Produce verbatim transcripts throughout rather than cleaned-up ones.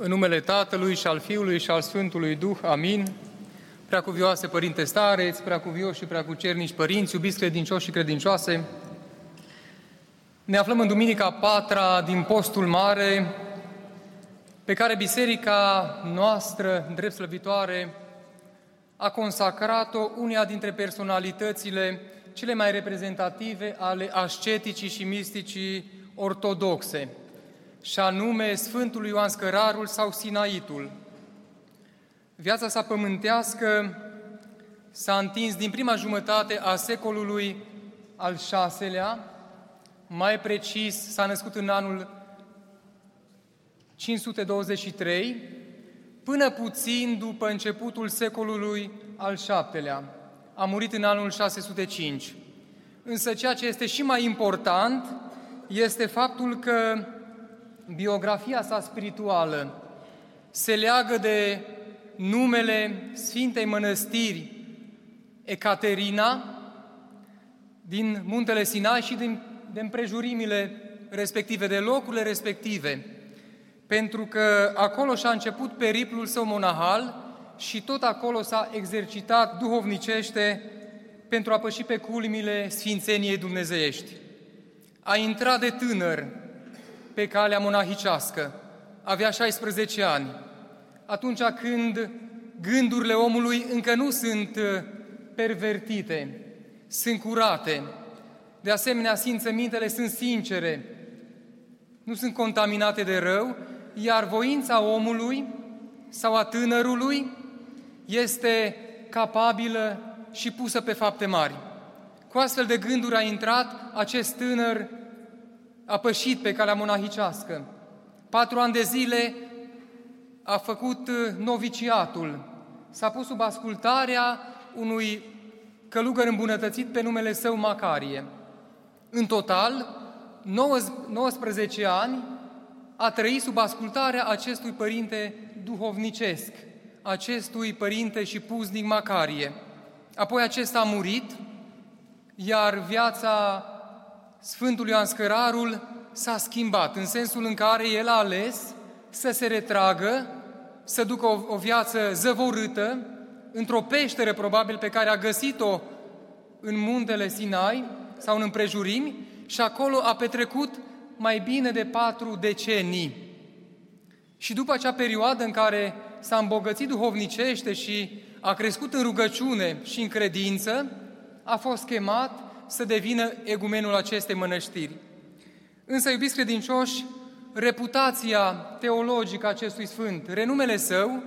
În numele Tatălui și al Fiului și al Sfântului Duh. Amin. Preacuvioase Părinte Stareț, preacuvioși și preacucernici părinți, iubiți credincioși și credincioase, ne aflăm în Duminica a patra din Postul Mare, pe care Biserica noastră, drept slăvitoare, a consacrat-o uneia dintre personalitățile cele mai reprezentative ale asceticii și misticii ortodoxe, și anume Sfântul Ioan Scărarul sau Sinaitul. Viața sa pământească s-a întins din prima jumătate a secolului al șaselea, mai precis s-a născut în anul cinci sute douăzeci și trei, până puțin după începutul secolului al șaptelea. A murit în anul șase sute cinci. Însă ceea ce este și mai important este faptul că biografia sa spirituală se leagă de numele Sfintei Mănăstiri Ecaterina din Muntele Sinai și din, de împrejurimile respective, de locurile respective, pentru că acolo și-a început periplul său monahal și tot acolo s-a exercitat duhovnicește pentru a păși pe culmile sfințeniei dumnezeiești. A intrat de tânăr pe calea monahicească, avea șaisprezece ani, atunci când gândurile omului încă nu sunt pervertite, sunt curate, de asemenea simțămintele sunt sincere, nu sunt contaminate de rău, iar voința omului sau a tânărului este capabilă și pusă pe fapte mari. Cu astfel de gânduri a intrat acest tânăr, a pășit pe calea monahicească. Patru ani de zile a făcut noviciatul, s-a pus sub ascultarea unui călugăr îmbunătățit pe numele său Macarie. În total, nouăsprezece ani a trăit sub ascultarea acestui părinte duhovnicesc, acestui părinte și puznic Macarie. Apoi acesta a murit, iar viața Sfântului Ioan Scărarul s-a schimbat, în sensul în care el a ales să se retragă, să ducă o, o viață zăvorâtă, într-o peșteră probabil pe care a găsit-o în Muntele Sinai sau în împrejurimi, și acolo a petrecut mai bine de patru decenii. Și după acea perioadă în care s-a îmbogățit duhovnicește și a crescut în rugăciune și în credință, a fost chemat să devină egumenul acestei mănăstiri. Însă, iubiți credincioși, reputația teologică a acestui sfânt, renumele său,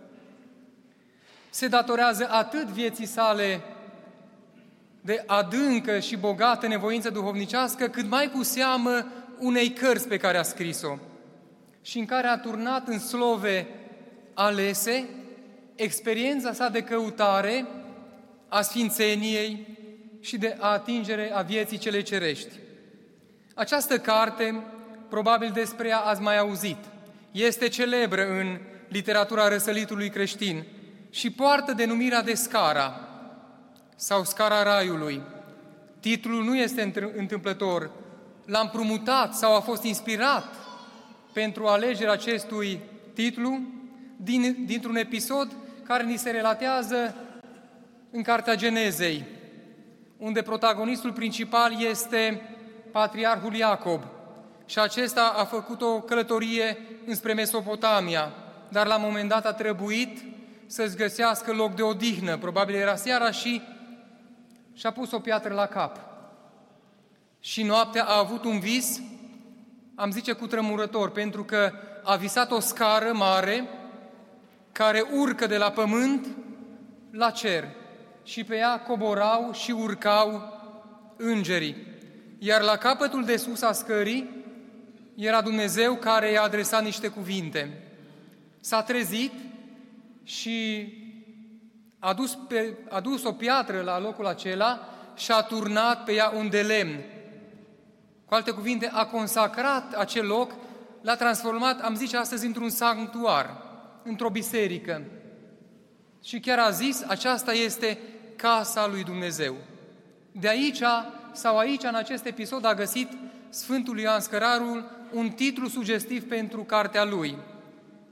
se datorează atât vieții sale de adâncă și bogată nevoință duhovnicească, cât mai cu seamă unei cărți pe care a scris-o și în care a turnat în slove alese experiența sa de căutare a sfințeniei și de atingere a vieții cele cerești. Această carte, probabil despre ea ați mai auzit, este celebră în literatura răsăritului creștin și poartă denumirea de Scara sau Scara Raiului. Titlul nu este întâmplător, l-a împrumutat sau a fost inspirat pentru alegerea acestui titlu din, dintr-un episod care ni se relatează în Cartea Genezei, unde protagonistul principal este Patriarhul Iacob și acesta a făcut o călătorie înspre Mesopotamia, dar la un moment dat a trebuit să-ți găsească loc de odihnă, probabil era seara, și și-a pus o piatră la cap. Și noaptea a avut un vis, am zice cutremurător, pentru că a visat o scară mare care urcă de la pământ la cer și pe ea coborau și urcau îngerii. Iar la capătul de sus a scării era Dumnezeu care i-a adresat niște cuvinte. S-a trezit și a dus, pe, a dus o piatră la locul acela și a turnat pe ea un de lemn. Cu alte cuvinte, a consacrat acel loc, l-a transformat, am zice astăzi, într-un sanctuar, într-o biserică. Și chiar a zis, aceasta este casa lui Dumnezeu. De aici, sau aici, în acest episod, a găsit Sfântul Ioan Scărarul un titlu sugestiv pentru cartea lui.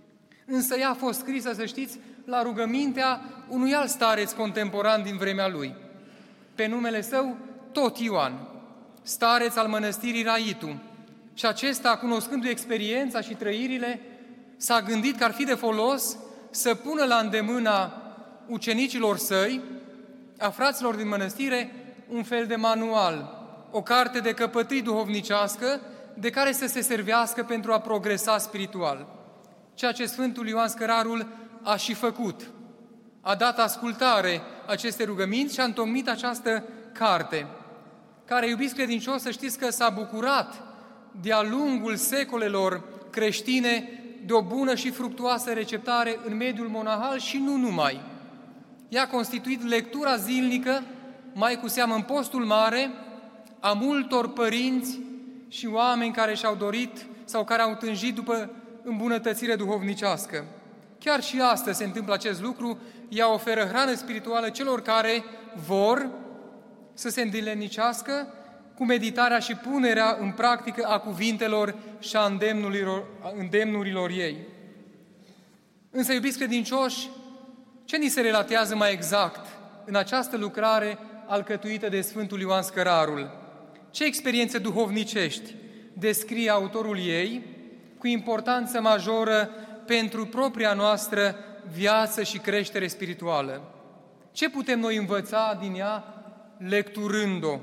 Însă ea a fost scrisă, să știți, la rugămintea unui alt stareț contemporan din vremea lui, pe numele său tot Ioan, stareț al mănăstirii Raitu. Și acesta, cunoscându-i experiența și trăirile, s-a gândit că ar fi de folos să pună la îndemâna ucenicilor săi, a fraților din mănăstire, un fel de manual, o carte de căpătâi duhovnicească de care să se servească pentru a progresa spiritual. Ceea ce Sfântul Ioan Scărarul a și făcut. A dat ascultare acestei rugăminți și a întocmit această carte, care, iubiți credincioși, să știți că s-a bucurat de-a lungul secolelor creștine de o bună și fructuoasă receptare în mediul monahal și nu numai. Ea a constituit lectura zilnică, mai cu seamă în postul mare, a multor părinți și oameni care și-au dorit sau care au tânjit după îmbunătățire duhovnicească. Chiar și astăzi se întâmplă acest lucru, ea oferă hrană spirituală celor care vor să se îndelenicească cu meditarea și punerea în practică a cuvintelor și a îndemnurilor, a îndemnurilor ei. Însă, iubiți credincioși, ce ni se relatează mai exact în această lucrare alcătuită de Sfântul Ioan Scărarul? Ce experiențe duhovnicești descrie autorul ei cu importanță majoră pentru propria noastră viață și creștere spirituală? Ce putem noi învăța din ea lecturând-o?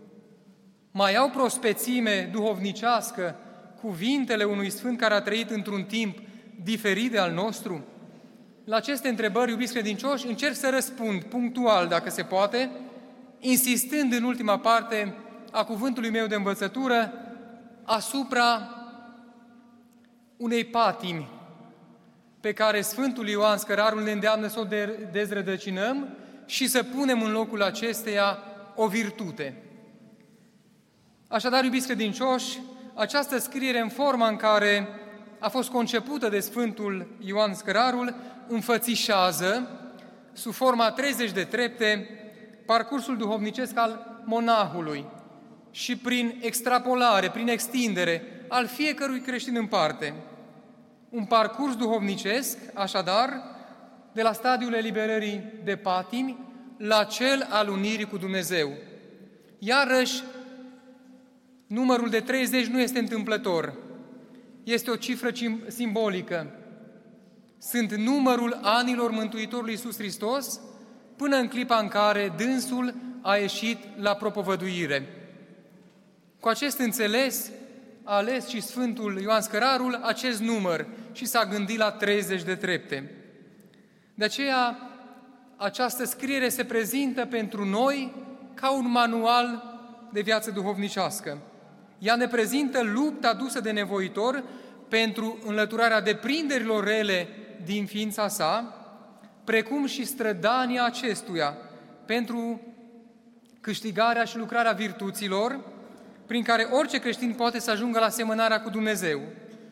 Mai au prospețime duhovnicească cuvintele unui sfânt care a trăit într-un timp diferit de al nostru? La aceste întrebări, iubiți credincioși, încerc să răspund punctual, dacă se poate, insistând în ultima parte a cuvântului meu de învățătură asupra unei patimi pe care Sfântul Ioan Scărarul ne îndeamnă să o dezrădăcinăm și să punem în locul acesteia o virtute. Așadar, iubiți credincioși, această scriere în forma în care a fost concepută de Sfântul Ioan Scărarul înfățișează, sub forma treizeci de trepte, parcursul duhovnicesc al monahului și prin extrapolare, prin extindere, al fiecărui creștin în parte. Un parcurs duhovnicesc, așadar, de la stadiul eliberării de patimi la cel al unirii cu Dumnezeu. Iarăși, numărul de treizeci nu este întâmplător. Este o cifră simbolică. Sunt numărul anilor Mântuitorului Iisus Hristos până în clipa în care dânsul a ieșit la propovăduire. Cu acest înțeles a ales și Sfântul Ioan Scărarul acest număr și s-a gândit la treizeci de trepte. De aceea, această scriere se prezintă pentru noi ca un manual de viață duhovnicească. Ea ne prezintă lupta dusă de nevoitor pentru înlăturarea deprinderilor rele din ființa sa, precum și strădania acestuia pentru câștigarea și lucrarea virtuților, prin care orice creștin poate să ajungă la asemănarea cu Dumnezeu.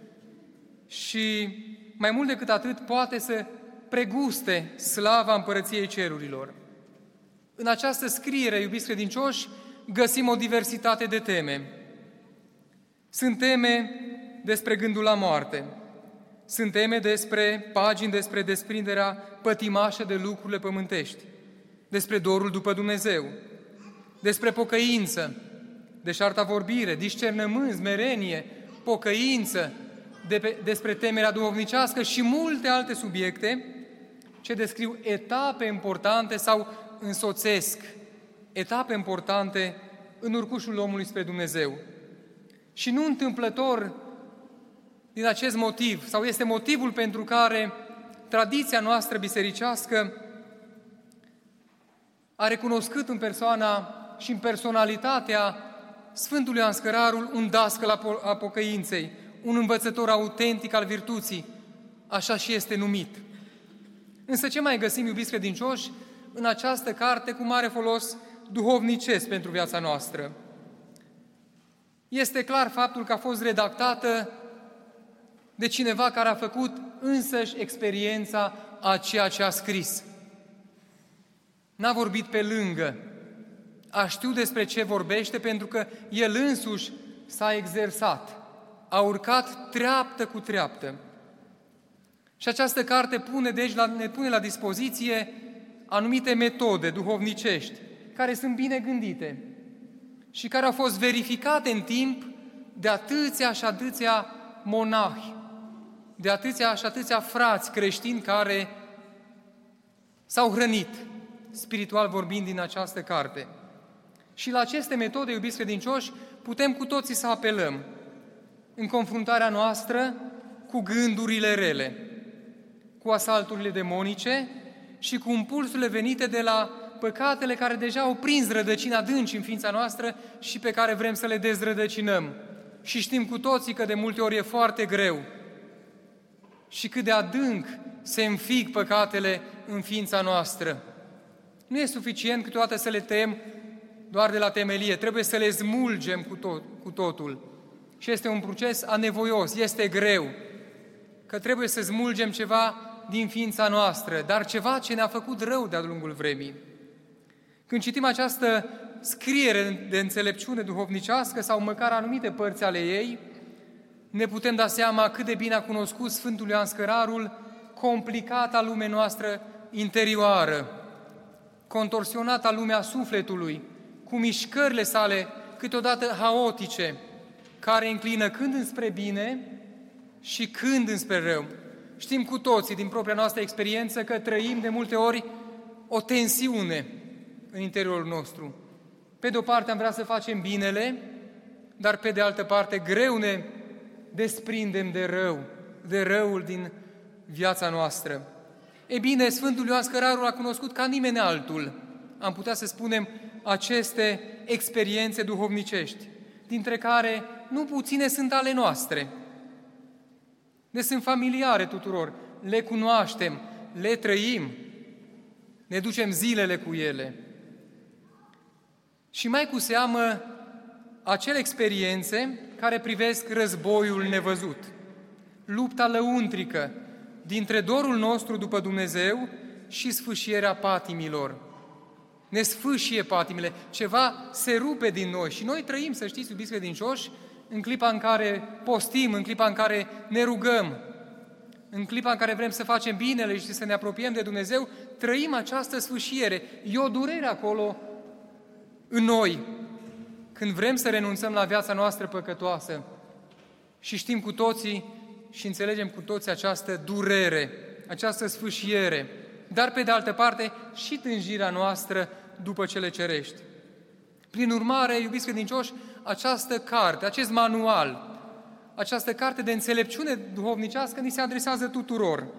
Și mai mult decât atât, poate să preguste slava Împărăției Cerurilor. În această scriere, iubiți credincioși, găsim o diversitate de teme. Sunt teme despre gândul la moarte, sunt teme despre pagini despre desprinderea pătimașă de lucrurile pământești, despre dorul după Dumnezeu, despre pocăință, deșarta vorbire, discernământ, smerenie, pocăință, de pe, despre temerea duhovnicească și multe alte subiecte ce descriu etape importante sau însoțesc etape importante în urcușul omului spre Dumnezeu. Și nu întâmplător din acest motiv, sau este motivul pentru care tradiția noastră bisericească a recunoscut în persoana și în personalitatea Sfântului Ioan Scărarul un dascăl a pocăinței, un învățător autentic al virtuții, așa și este numit. Însă ce mai găsim, iubiți credincioși, în această carte cu mare folos duhovnicesc pentru viața noastră? Este clar faptul că a fost redactată de cineva care a făcut însăși experiența a ceea ce a scris. N-a vorbit pe lângă, a știut despre ce vorbește pentru că el însuși s-a exersat, a urcat treaptă cu treaptă. Și această carte pune, deci, la, ne pune la dispoziție anumite metode duhovnicești, care sunt bine gândite și care au fost verificate în timp de atâția și atâția monahi, de atâția și atâția frați creștini care s-au hrănit, spiritual vorbind, din această carte. Și la aceste metode, iubiți credincioși, putem cu toții să apelăm în confruntarea noastră cu gândurile rele, cu asalturile demonice și cu impulsurile venite de la păcatele care deja au prins rădăcini adânci în ființa noastră și pe care vrem să le dezrădăcinăm. Și știm cu toții că de multe ori e foarte greu și cât de adânc se înfig păcatele în ființa noastră. Nu e suficient câteodată să le tăiem doar de la temelie, trebuie să le smulgem cu, tot, cu totul. Și este un proces anevoios, este greu, că trebuie să smulgem ceva din ființa noastră, dar ceva ce ne-a făcut rău de-a lungul vremii. Când citim această scriere de înțelepciune duhovnicească sau măcar anumite părți ale ei, ne putem da seama cât de bine a cunoscut Sfântul Ioan Scărarul complicata lume noastră interioară, contorsionata lumea sufletului, cu mișcările sale câteodată haotice, care înclină când înspre bine și când înspre rău. Știm cu toții din propria noastră experiență că trăim de multe ori o tensiune în interiorul nostru. Pe de o parte am vrea să facem binele, dar pe de altă parte greu ne desprindem de rău, de răul din viața noastră. Ei bine, Sfântul Ioan Scărarul a cunoscut ca nimeni altul, am putea să spunem, aceste experiențe duhovnicești, dintre care nu puține sunt ale noastre. Ne sunt familiare tuturor, le cunoaștem, le trăim, ne ducem zilele cu ele. Și mai cu seamă acele experiențe care privesc războiul nevăzut, lupta lăuntrică dintre dorul nostru după Dumnezeu și sfâșierea patimilor. Ne sfâșie patimile, ceva se rupe din noi și noi trăim, să știți, iubiți credincioși, în clipa în care postim, în clipa în care ne rugăm, în clipa în care vrem să facem binele și să ne apropiem de Dumnezeu, trăim această sfâșiere. E o durere acolo în noi, când vrem să renunțăm la viața noastră păcătoasă. Și știm cu toții și înțelegem cu toții această durere, această sfâșiere, dar pe de altă parte și tânjirea noastră după cele cerești. Prin urmare, iubiți credincioși, această carte, acest manual, această carte de înțelepciune duhovnicească ni se adresează tuturor.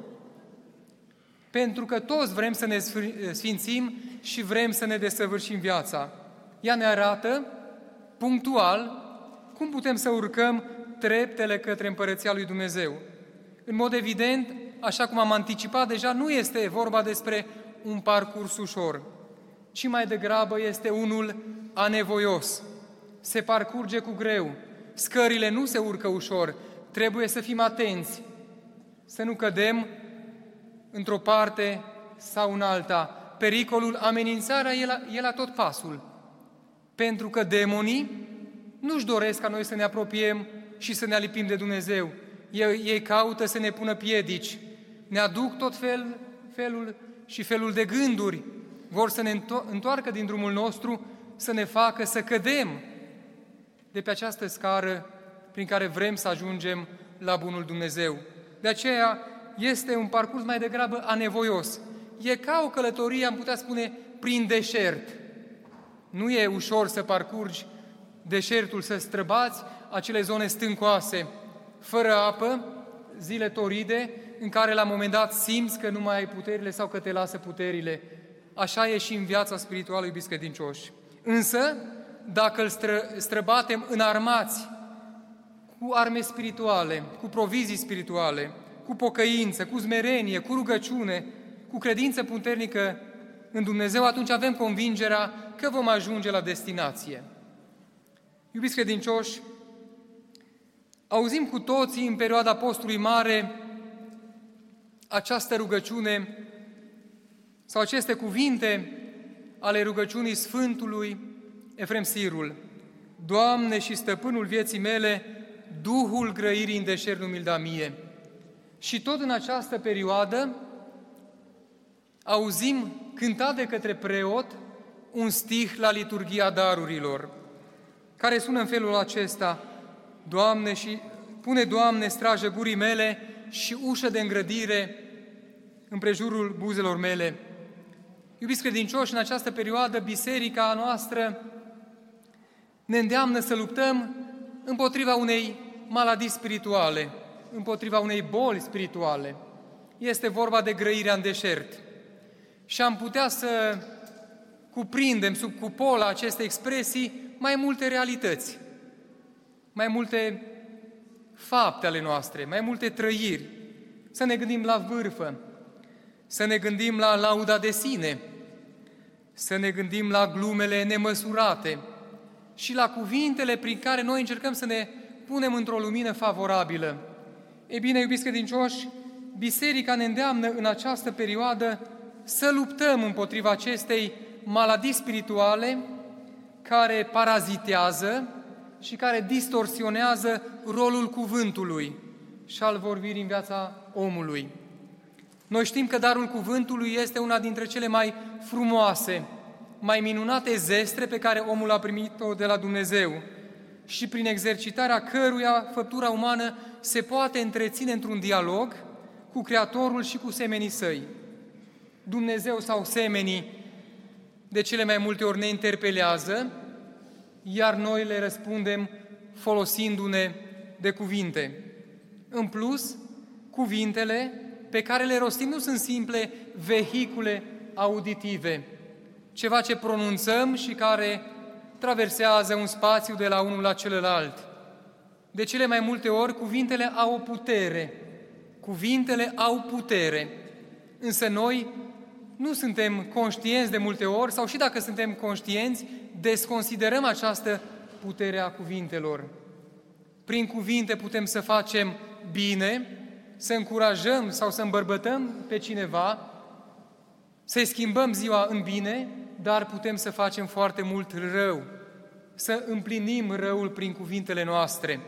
Pentru că toți vrem să ne sfințim și vrem să ne desăvârșim viața. Ea ne arată punctual cum putem să urcăm treptele către Împărăția lui Dumnezeu. În mod evident, așa cum am anticipat deja, nu este vorba despre un parcurs ușor, ci mai degrabă este unul anevoios. Se parcurge cu greu, scările nu se urcă ușor, trebuie să fim atenți, să nu cădem într-o parte sau în alta. Pericolul, amenințarea e la, e la tot pasul, pentru că demonii nu-și doresc ca noi să ne apropiem și să ne alipim de Dumnezeu. Ei, ei caută să ne pună piedici, ne aduc tot fel, felul și felul de gânduri, vor să ne întoarcă din drumul nostru, să ne facă să cădem de pe această scară prin care vrem să ajungem la bunul Dumnezeu. De aceea este un parcurs mai degrabă anevoios. E ca o călătorie, am putea spune, prin deșert. Nu e ușor să parcurgi deșertul, să străbați acele zone stâncoase, fără apă, zile toride, în care la un moment dat simți că nu mai ai puterile sau că te lasă puterile. Așa e și în viața spirituală, iubiți credincioși. Însă, dacă îl stră, străbatem înarmați cu arme spirituale, cu provizii spirituale, cu pocăință, cu smerenie, cu rugăciune, cu credință puternică în Dumnezeu, atunci avem convingerea că vom ajunge la destinație. Iubiți credincioși, auzim cu toții în perioada postului mare această rugăciune sau aceste cuvinte ale rugăciunii Sfântului Efrem Sirul. Doamne și Stăpânul vieții mele, Duhul grăirii în deșert nu mi-l da mie. Și tot în această perioadă auzim cântat de către preot un stih la liturghia darurilor, care sună în felul acesta: Doamne, și pune, Doamne, strajă gurii mele și ușă de îngrădire împrejurul buzelor mele. Iubiți credincioși, în această perioadă, biserica noastră ne îndeamnă să luptăm împotriva unei maladii spirituale, împotriva unei boli spirituale. Este vorba de grăirea în deșert. Și am putea să cuprindem sub cupola acestei expresii mai multe realități, mai multe fapte ale noastre, mai multe trăiri. Să ne gândim la vârfă, să ne gândim la lauda de sine, să ne gândim la glumele nemăsurate și la cuvintele prin care noi încercăm să ne punem într-o lumină favorabilă. Ei bine, iubiți credincioși, biserica ne îndeamnă în această perioadă să luptăm împotriva acestei maladii spirituale care parazitează și care distorsionează rolul cuvântului și al vorbirii în viața omului. Noi știm că darul cuvântului este una dintre cele mai frumoase, mai minunate zestre pe care omul a primit-o de la Dumnezeu și prin exercitarea căruia făptura umană se poate întreține într-un dialog cu Creatorul și cu semenii săi. Dumnezeu sau semenii de cele mai multe ori ne interpelează, iar noi le răspundem folosindu-ne de cuvinte. În plus, cuvintele pe care le rostim nu sunt simple vehicule auditive, ceva ce pronunțăm și care traversează un spațiu de la unul la celălalt. De cele mai multe ori, cuvintele au o putere. Cuvintele au putere. Însă noi nu suntem conștienți de multe ori, sau și dacă suntem conștienți, desconsiderăm această putere a cuvintelor. Prin cuvinte putem să facem bine, să încurajăm sau să îmbărbătăm pe cineva, să-i schimbăm ziua în bine, dar putem să facem foarte mult rău, să împlinim răul prin cuvintele noastre.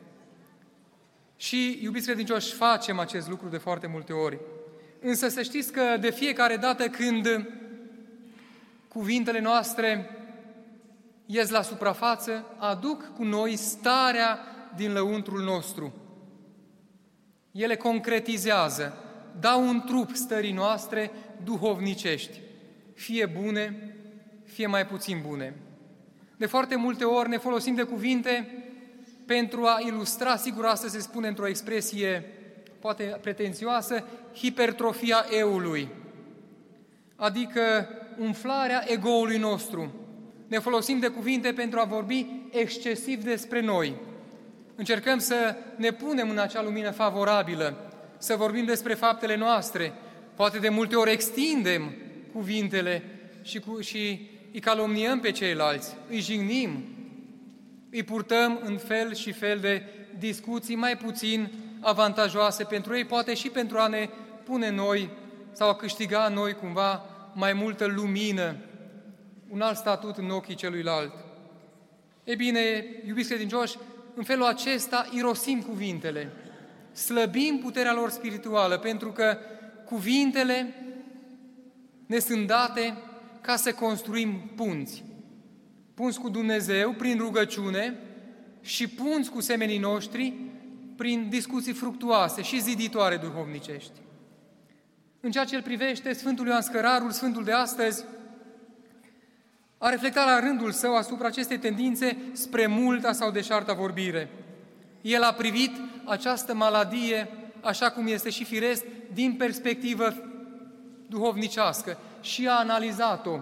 Și, iubiți credincioși, facem acest lucru de foarte multe ori. Însă să știți că de fiecare dată când cuvintele noastre ies la suprafață, aduc cu noi starea din lăuntrul nostru. Ele concretizează, dau un trup stării noastre duhovnicești, fie bune, fie mai puțin bune. De foarte multe ori ne folosim de cuvinte pentru a ilustra, sigur asta se spune într-o expresie poate pretențioasă, hipertrofia eului, adică umflarea egoului nostru. Ne folosim de cuvinte pentru a vorbi excesiv despre noi. Încercăm să ne punem în acea lumină favorabilă, să vorbim despre faptele noastre. Poate de multe ori extindem cuvintele și, cu, și îi calomniem pe ceilalți, îi jignim, îi purtăm în fel și fel de discuții mai puțin avantajoase pentru ei, poate și pentru a ne pune noi sau a câștiga noi cumva mai multă lumină, un alt statut în ochii celuilalt. Ei bine, iubiți credincioși, în felul acesta irosim cuvintele, slăbim puterea lor spirituală, pentru că cuvintele ne sunt date ca să construim punți. Punți cu Dumnezeu prin rugăciune și punți cu semenii noștri prin discuții fructuoase și ziditoare duhovnicești. În ceea ce îl privește, Sfântul Ioan Scărarul, Sfântul de astăzi, a reflectat la rândul său asupra acestei tendințe spre multa sau deșarta vorbire. El a privit această maladie, așa cum este și firesc, din perspectivă duhovnicească și a analizat-o.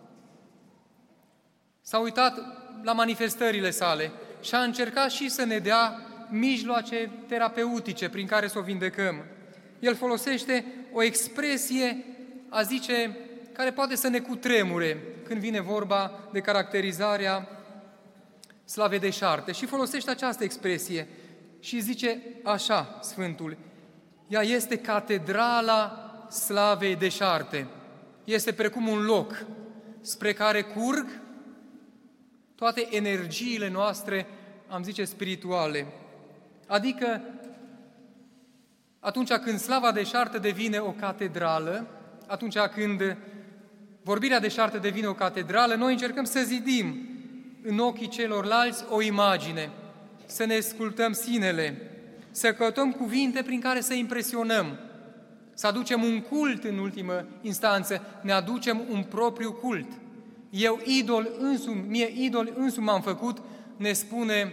S-a uitat la manifestările sale și a încercat și să ne dea mijloace terapeutice prin care să o vindecăm. El folosește o expresie, a zice, care poate să ne cutremure când vine vorba de caracterizarea slavei deșarte. Și folosește această expresie și zice așa, Sfântul, ea este catedrala slavei deșarte. Este precum un loc spre care curg toate energiile noastre, am zice, spirituale. Adică atunci când slava deșartă devine o catedrală, atunci când vorbirea deșartă devine o catedrală, noi încercăm să zidim în ochii celorlalți o imagine, să ne ascultăm sinele, să căutăm cuvinte prin care să impresionăm, să aducem un cult în ultimă instanță, ne aducem un propriu cult. Eu idol însumi, mie idol însumi m-am făcut, ne spune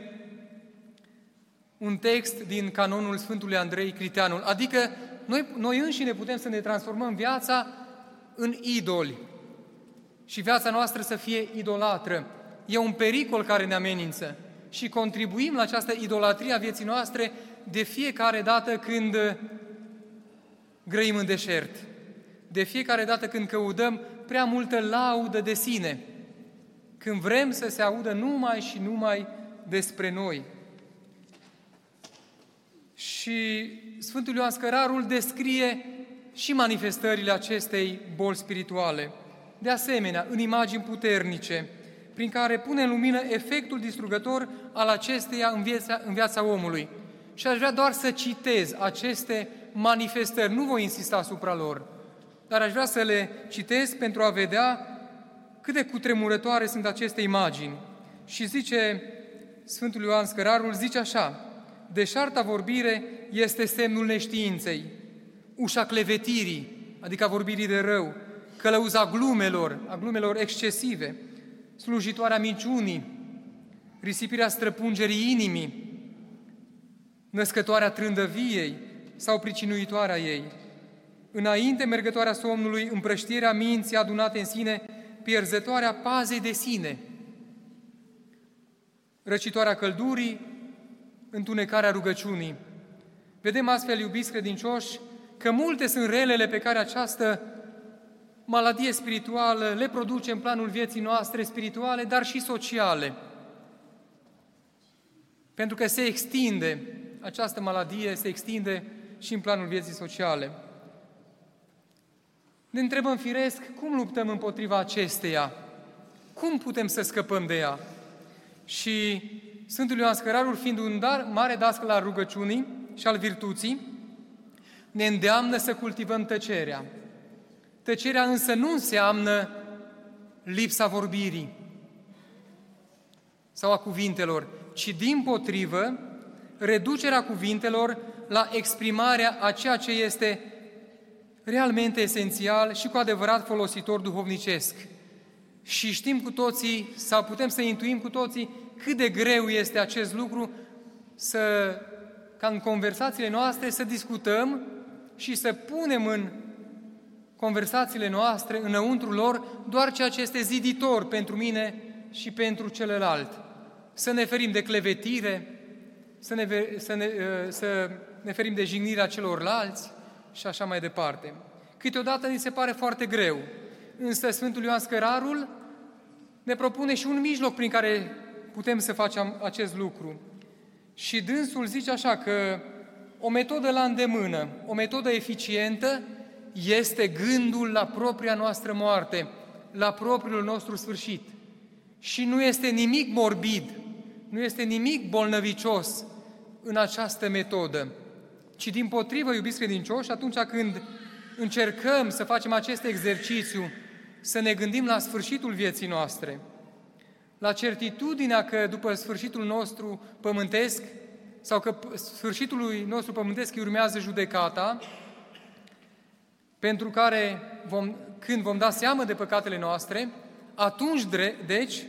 un text din canonul Sfântului Andrei Criteanul. Adică noi, noi înșine putem să ne transformăm viața în idoli și viața noastră să fie idolatră. E un pericol care ne amenință și contribuim la această idolatrie a vieții noastre de fiecare dată când grăim în deșert, de fiecare dată când căutăm prea multă laudă de sine, când vrem să se audă numai și numai despre noi. Și Sfântul Ioan Scărarul descrie și manifestările acestei boli spirituale. De asemenea, în imagini puternice, prin care pune în lumină efectul distrugător al acesteia în viața, în viața omului. Și aș vrea doar să citez aceste manifestări, nu voi insista asupra lor, dar aș vrea să le citez pentru a vedea cât de cutremurătoare sunt aceste imagini. Și zice Sfântul Ioan Scărarul, zice așa: deșarta vorbire este semnul neștiinței, ușa clevetirii, adică a vorbirii de rău, călăuza glumelor, a glumelor excesive, slujitoarea minciunii, risipirea străpungerii inimii, născătoarea trândăviei sau pricinuitoarea ei, înainte mergătoarea somnului, împrăștierea minții adunate în sine, pierzătoarea pazei de sine, răcitoarea căldurii, întunecarea rugăciunii. Vedem astfel, iubiți credincioși, că multe sunt relele pe care această maladie spirituală le produce în planul vieții noastre spirituale, dar și sociale. Pentru că se extinde, această maladie se extinde și în planul vieții sociale. Ne întrebăm firesc, cum luptăm împotriva acesteia? Cum putem să scăpăm de ea? Și Sfântul Ioan Scărarul, fiind un dar, mare dascăl al rugăciunii și al virtuții, ne îndeamnă să cultivăm tăcerea. Tăcerea însă nu înseamnă lipsa vorbirii sau a cuvintelor, ci dimpotrivă reducerea cuvintelor la exprimarea a ceea ce este realmente esențial și cu adevărat folositor duhovnicesc. Și știm cu toții, sau putem să intuim cu toții, cât de greu este acest lucru, să, ca în conversațiile noastre să discutăm și să punem în conversațiile noastre, înăuntru lor, doar ceea ce este ziditor pentru mine și pentru celălalt. Să ne ferim de clevetire, să ne, să ne, să ne ferim de jignirea celorlalți și așa mai departe. Câteodată ni se pare foarte greu, însă Sfântul Ioan Scărarul ne propune și un mijloc prin care putem să facem acest lucru. Și dânsul zice așa că o metodă la îndemână, o metodă eficientă este gândul la propria noastră moarte, la propriul nostru sfârșit. Și nu este nimic morbid, nu este nimic bolnăvicios în această metodă, ci dimpotrivă, iubiți credincioși, atunci când încercăm să facem acest exercițiu, să ne gândim la sfârșitul vieții noastre, la certitudinea că după sfârșitul nostru pământesc, sau că sfârșitului nostru pământesc urmează judecata, pentru care, vom, când vom da seamă de păcatele noastre, atunci, deci,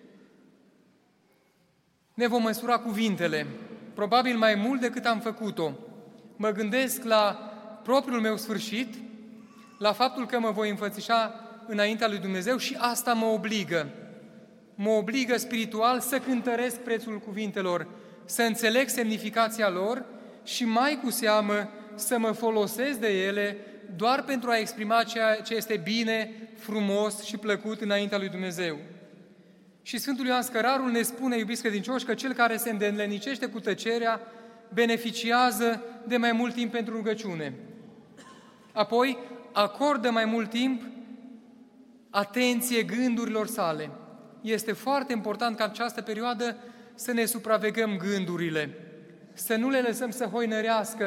ne vom măsura cuvintele, probabil mai mult decât am făcut-o. Mă gândesc la propriul meu sfârșit, la faptul că mă voi înfățișa înaintea lui Dumnezeu și asta mă obligă. Mă obligă spiritual să cântăresc prețul cuvintelor, să înțeleg semnificația lor și mai cu seamă să mă folosesc de ele doar pentru a exprima ceea ce este bine, frumos și plăcut înaintea lui Dumnezeu. Și Sfântul Ioan Scărarul ne spune, iubiți credincioși, că cel care se îndelenicește cu tăcerea beneficiază de mai mult timp pentru rugăciune. Apoi, acordă mai mult timp atenție gândurilor sale. Este foarte important ca această perioadă să ne supraveghem gândurile, să nu le lăsăm să hoinărească,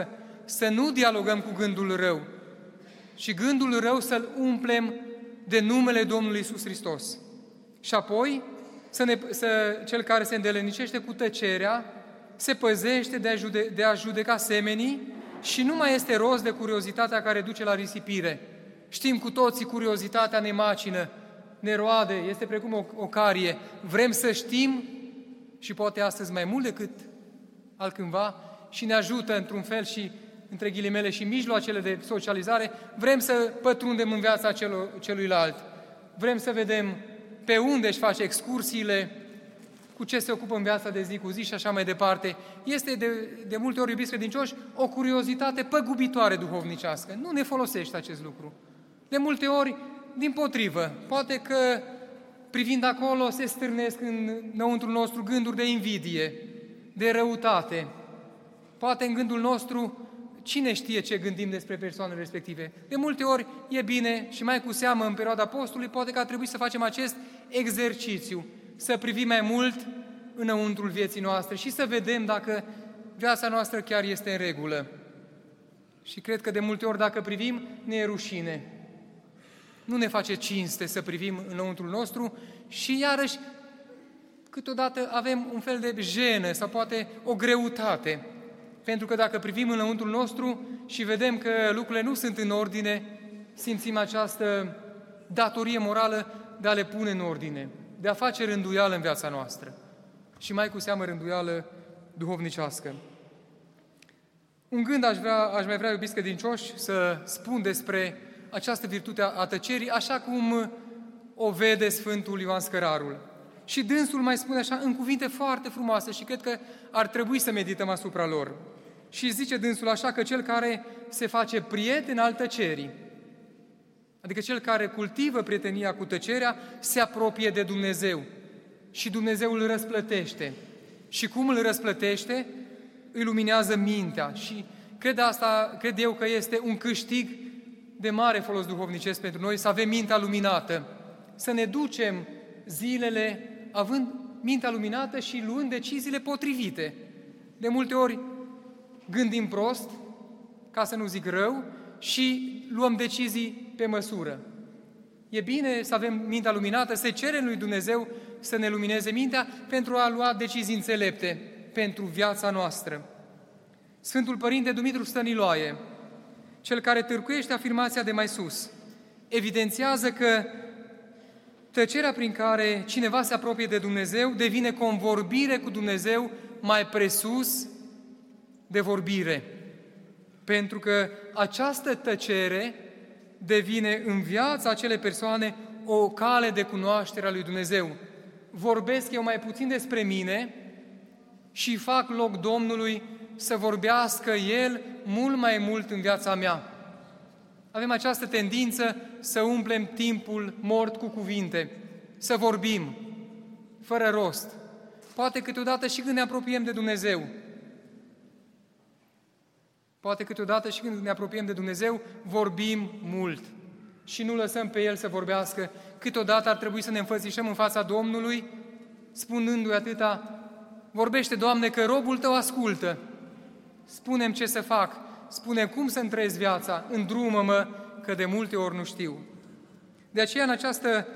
să nu dialogăm cu gândul rău și gândul rău să-l umplem de numele Domnului Iisus Hristos. Și apoi, să ne, să, cel care se îndelenicește cu tăcerea, se păzește de a, jude, de a judeca semenii și nu mai este rost de curiozitatea care duce la risipire. Știm cu toții, curiozitatea ne macină, ne roade, este precum o, o carie. Vrem să știm și poate astăzi mai mult decât altcândva și ne ajută într-un fel și, între ghilimele, și mijloacele de socializare. Vrem să pătrundem în viața celor, celuilalt. Vrem să vedem pe unde își face excursiile, cu ce se ocupă în viața de zi cu zi și așa mai departe. Este de, de multe ori, iubiți credincioși, o curiozitate păgubitoare duhovnicească. Nu ne folosește acest lucru. De multe ori, dimpotrivă, poate că privind acolo se stârnesc înăuntru nostru gânduri de invidie, de răutate. Poate în gândul nostru, cine știe ce gândim despre persoanele respective. De multe ori e bine și mai cu seamă în perioada postului, poate că ar trebui să facem acest exercițiu, să privim mai mult înăuntrul vieții noastre și să vedem dacă viața noastră chiar este în regulă. Și cred că de multe ori dacă privim, ne e rușine. Nu ne face cinste să privim înăuntrul nostru și iarăși câteodată avem un fel de jenă sau poate o greutate. Pentru că dacă privim înăuntrul nostru și vedem că lucrurile nu sunt în ordine, simțim această datorie morală de a le pune în ordine, de a face rânduială în viața noastră și mai cu seamă rânduială duhovnicească. Un gând aș, vrea, aș mai vrea, iubiți credincioși, să spun despre această virtute a tăcerii, așa cum o vede Sfântul Ioan Scărarul. Și dânsul mai spune așa, în cuvinte foarte frumoase și cred că ar trebui să medităm asupra lor. Și zice dânsul așa că cel care se face prieten al tăcerii, adică cel care cultivă prietenia cu tăcerea, se apropie de Dumnezeu și Dumnezeu îl răsplătește. Și cum îl răsplătește? Îi luminează mintea și cred, asta, cred eu că este un câștig de mare folos duhovnicesc pentru noi, să avem mintea luminată, să ne ducem zilele având mintea luminată și luând deciziile potrivite. De multe ori gândim prost, ca să nu zic rău, și luăm decizii pe măsură. E bine să avem mintea luminată, să cerem lui Dumnezeu să ne lumineze mintea pentru a lua decizii înțelepte pentru viața noastră. Sfântul Părinte Dumitru Stăniloae, cel care târcuiește afirmația de mai sus, evidențiază că tăcerea prin care cineva se apropie de Dumnezeu devine convorbire cu Dumnezeu mai presus de vorbire. Pentru că această tăcere devine în viața acelei persoane o cale de cunoaștere a lui Dumnezeu. Vorbesc eu mai puțin despre mine și fac loc Domnului să vorbească El mult mai mult în viața mea. Avem această tendință să umplem timpul mort cu cuvinte, să vorbim fără rost. Poate câteodată și când ne apropiem de Dumnezeu. Poate câteodată și când ne apropiem de Dumnezeu, vorbim mult și nu lăsăm pe El să vorbească. Câteodată ar trebui să ne înfățișăm în fața Domnului, spunându-i atâta, vorbește, Doamne, că robul Tău ascultă. Spune-mi ce să fac, spune cum să-mi trăiesc viața, îndrumă-mă, că de multe ori nu știu. De aceea, în această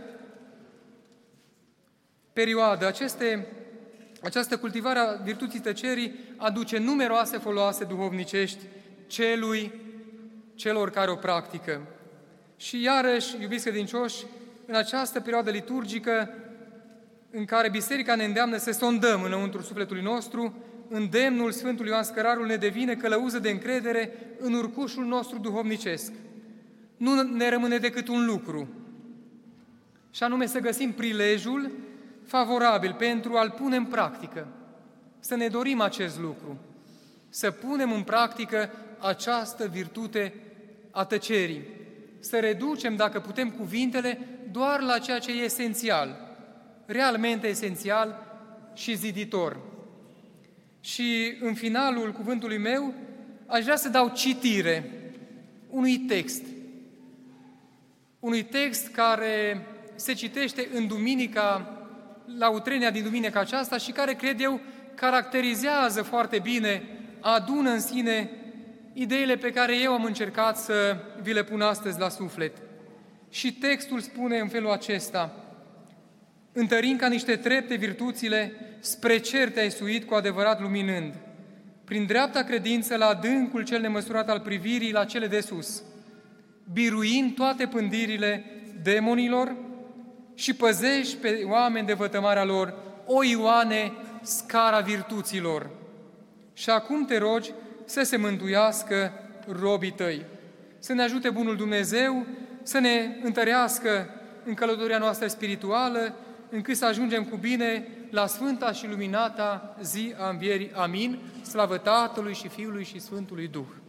perioadă, aceste, această cultivare a virtuții tăcerii aduce numeroase foloase duhovnicești celui, celor care o practică. Și iarăși, iubiți credincioși, în această perioadă liturgică în care Biserica ne îndeamnă să sondăm înăuntru sufletului nostru, îndemnul Sfântului Ioan Scărarul ne devine călăuză de încredere în urcușul nostru duhovnicesc. Nu ne rămâne decât un lucru, și anume să găsim prilejul favorabil pentru a-l pune în practică. Să ne dorim acest lucru, să punem în practică această virtute a tăcerii, să reducem, dacă putem, cuvintele doar la ceea ce e esențial, realmente esențial și ziditor. Și în finalul cuvântului meu aș vrea să dau citire unui text, unui text care se citește în duminica, la utrenia din duminica aceasta și care, cred eu, caracterizează foarte bine, adună în sine ideile pe care eu am încercat să vi le pun astăzi la suflet. Și textul spune în felul acesta: întărind ca niște trepte virtuțile, spre cer te-ai suit cu adevărat luminând, prin dreapta credință la adâncul cel nemăsurat al privirii la cele de sus, biruind toate pândirile demonilor și păzești pe oameni de vătămarea lor, o Ioane, scara virtuților. Și acum te rogi să se mântuiască robii tăi. Să ne ajute bunul Dumnezeu să ne întărească în călătoria noastră spirituală, încât să ajungem cu bine la sfânta și luminata zi a învierii. Amin. Slavă Tatălui și Fiului și Sfântului Duh.